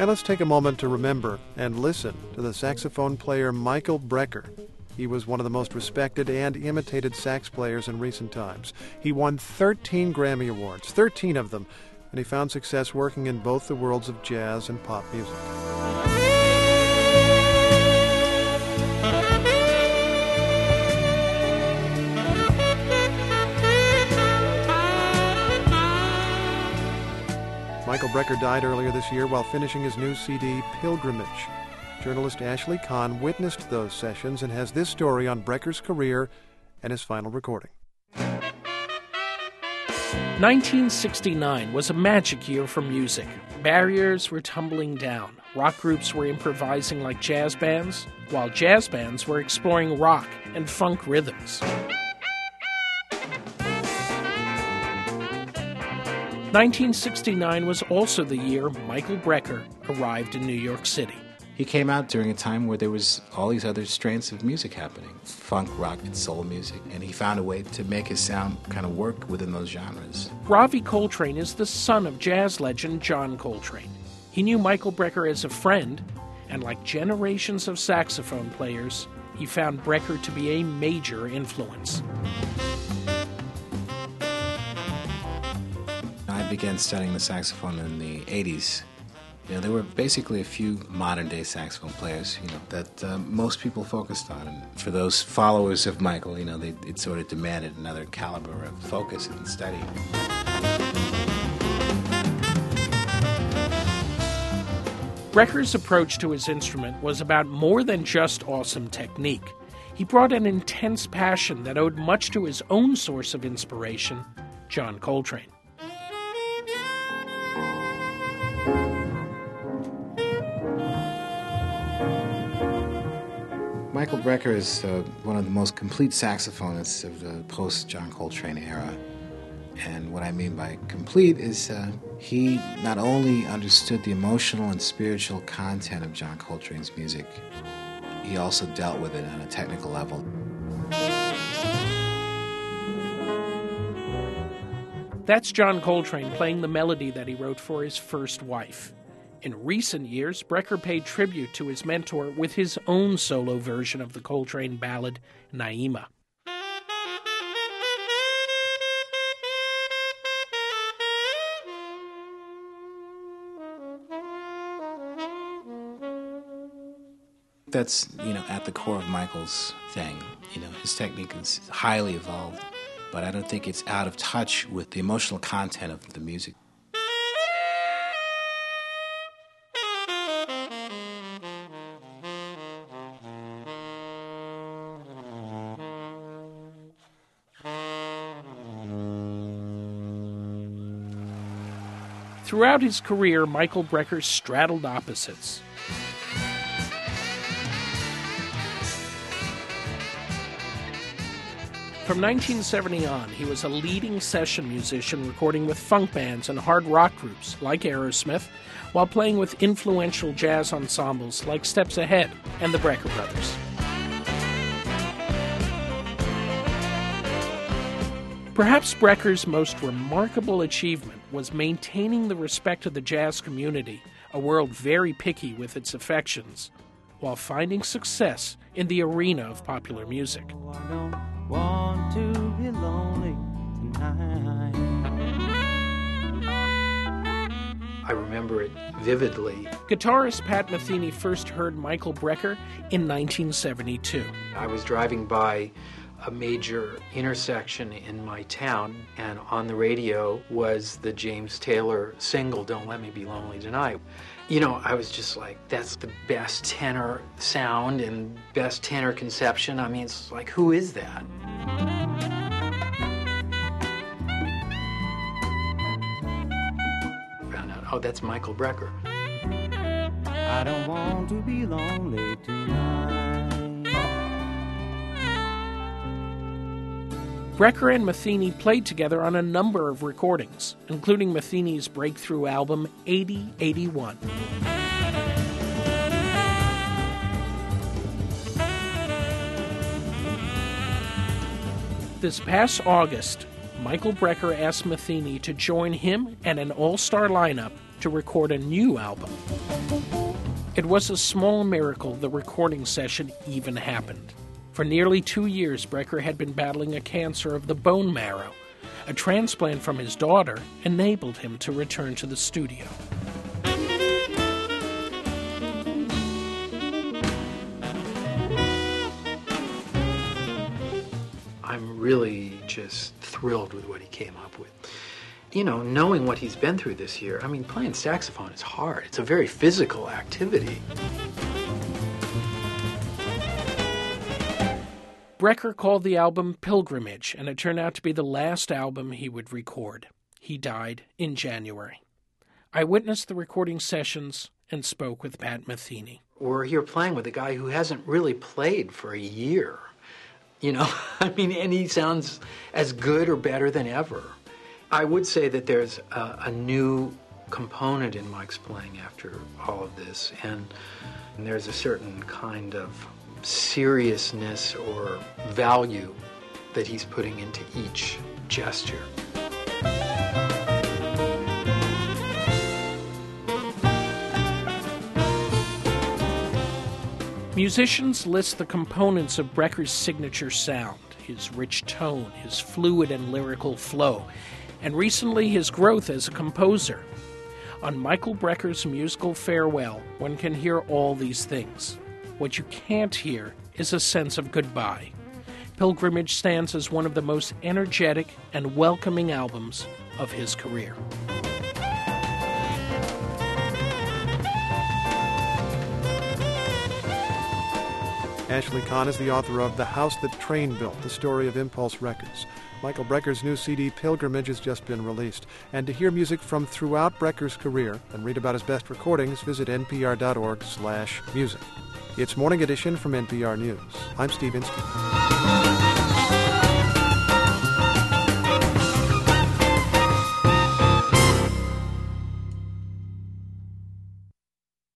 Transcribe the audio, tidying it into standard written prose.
And let's take a moment to remember and listen to the saxophone player Michael Brecker. He was one of the most respected and imitated sax players in recent times. He won 13 Grammy Awards, 13 of them, and he found success working in both the worlds of jazz and pop music. Michael Brecker died earlier this year while finishing his new CD, Pilgrimage. Journalist Ashley Kahn witnessed those sessions and has this story on Brecker's career and his final recording. 1969 was a magic year for music. Barriers were tumbling down. Rock groups were improvising like jazz bands, while jazz bands were exploring rock and funk rhythms. 1969 was also the year Michael Brecker arrived in New York City. He came out during a time where there was all these other strains of music happening, funk, rock, and soul music, and he found a way to make his sound kind of work within those genres. Ravi Coltrane is the son of jazz legend John Coltrane. He knew Michael Brecker as a friend, and like generations of saxophone players, he found Brecker to be a major influence. I began studying the saxophone in the 80s. There were basically a few modern-day saxophone players, that most people focused on. And for those followers of Michael, it sort of demanded another caliber of focus and study. Brecker's approach to his instrument was about more than just awesome technique. He brought an intense passion that owed much to his own source of inspiration, John Coltrane. Michael Brecker is one of the most complete saxophonists of the post-John Coltrane era. And what I mean by complete is he not only understood the emotional and spiritual content of John Coltrane's music, he also dealt with it on a technical level. That's John Coltrane playing the melody that he wrote for his first wife. In recent years, Brecker paid tribute to his mentor with his own solo version of the Coltrane ballad, Naima. That's, at the core of Michael's thing. His technique is highly evolved, but I don't think it's out of touch with the emotional content of the music. Throughout his career, Michael Brecker straddled opposites. From 1970 on, he was a leading session musician recording with funk bands and hard rock groups like Aerosmith, while playing with influential jazz ensembles like Steps Ahead and the Brecker Brothers. Perhaps Brecker's most remarkable achievement was maintaining the respect of the jazz community, a world very picky with its affections, while finding success in the arena of popular music. I don't want to be lonely tonight. I remember it vividly. Guitarist Pat Metheny first heard Michael Brecker in 1972. I was driving by a major intersection in my town, and on the radio was the James Taylor single, Don't Let Me Be Lonely Tonight. I was just like, that's the best tenor sound and best tenor conception. I mean, it's like, who is that? Found out, oh, that's Michael Brecker. I don't want to be lonely tonight. Brecker and Metheny played together on a number of recordings, including Metheny's breakthrough album 8081. This past August, Michael Brecker asked Metheny to join him and an all-star lineup to record a new album. It was a small miracle the recording session even happened. For nearly 2 years, Brecker had been battling a cancer of the bone marrow. A transplant from his daughter enabled him to return to the studio. I'm really just thrilled with what he came up with. You know, knowing what he's been through this year, I mean, playing saxophone is hard. It's a very physical activity. Brecker called the album Pilgrimage, and it turned out to be the last album he would record. He died in January. I witnessed the recording sessions and spoke with Pat Metheny. We're here playing with a guy who hasn't really played for a year. You know, I mean, and he sounds as good or better than ever. I would say that there's a new component in Mike's playing after all of this, and there's a certain kind of seriousness or value that he's putting into each gesture. Musicians list the components of Brecker's signature sound, his rich tone, his fluid and lyrical flow, and recently his growth as a composer. On Michael Brecker's musical farewell, one can hear all these things. What you can't hear is a sense of goodbye. Pilgrimage stands as one of the most energetic and welcoming albums of his career. Ashley Kahn is the author of The House That Train Built, the story of Impulse Records. Michael Brecker's new CD, Pilgrimage, has just been released. And to hear music from throughout Brecker's career and read about his best recordings, visit npr.org/music. It's Morning Edition from NPR News. I'm Steve Inskeep.